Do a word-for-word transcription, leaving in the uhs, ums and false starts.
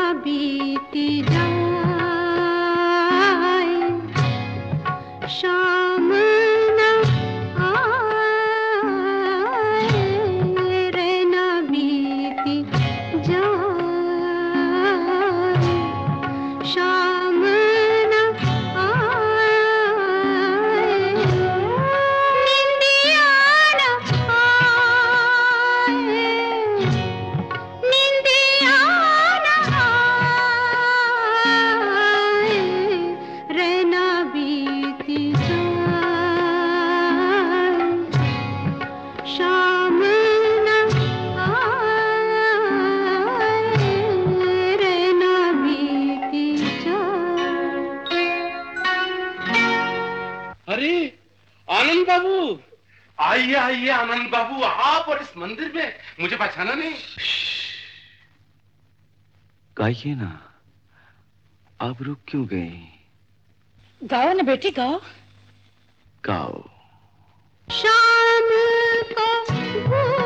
बीती जाए, शाम न आए रे न बीती जाए, शाम न आए, निंदिया न आए, निंदिया न आए रे न बीती जाए, शाम न आए रे न बीती जाए। अरे आनंद बाबू, आइए आइए आनंद बाबू, आप और इस मंदिर में मुझे पहचाना नहीं? गाइए ना, आप रुक क्यों गए? गाओ ना बेटी, गाओ गाओ। शाम को